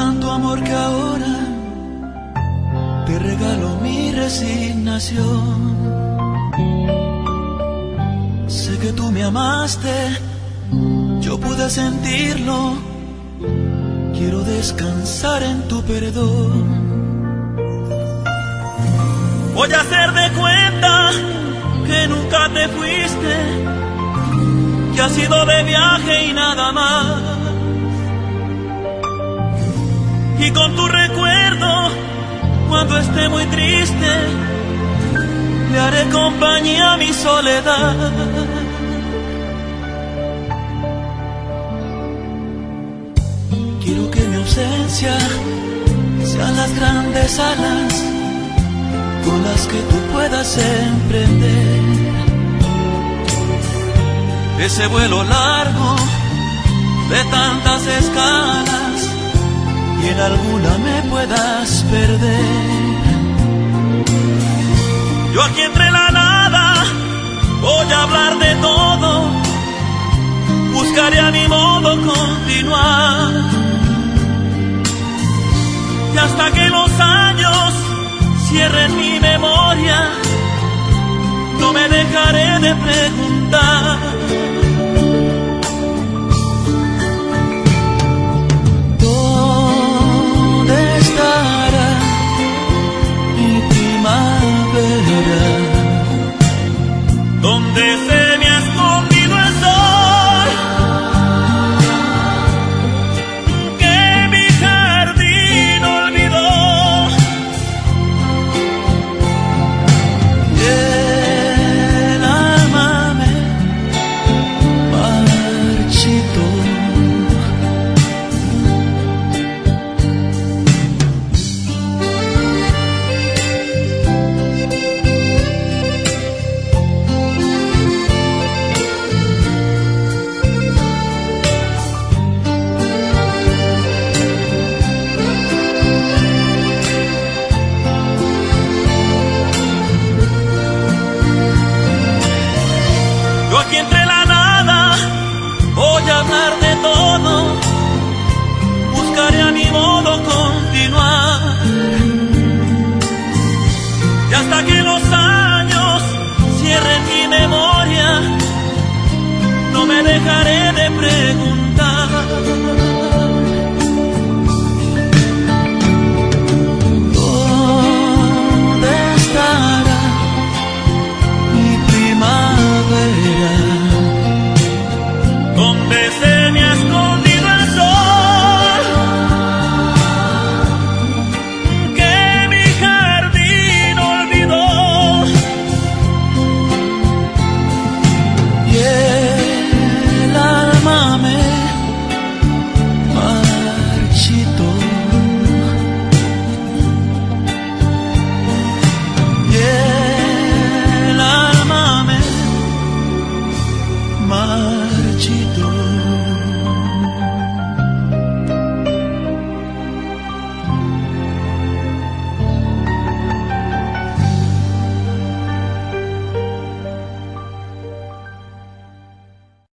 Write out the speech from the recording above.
tanto amor que ahora te regalo mi resignación. Sé que tú me amaste, yo pude sentirlo. Quiero descansar en tu perdón. Voy a hacer de cuenta que nunca te fuiste, que has ido de viaje y nada más. Y con tu recuerdo, cuando esté muy triste, le haré compañía a mi soledad. Quiero que mi ausencia sean las grandes alas con las que tú puedas emprender ese vuelo largo de tantas escalas y en alguna me puedas perder. Yo aquí entre la nada voy a hablar de todo, buscaré a mi modo continuar, y hasta que los años cierren mi memoria, no me dejaré de preguntar.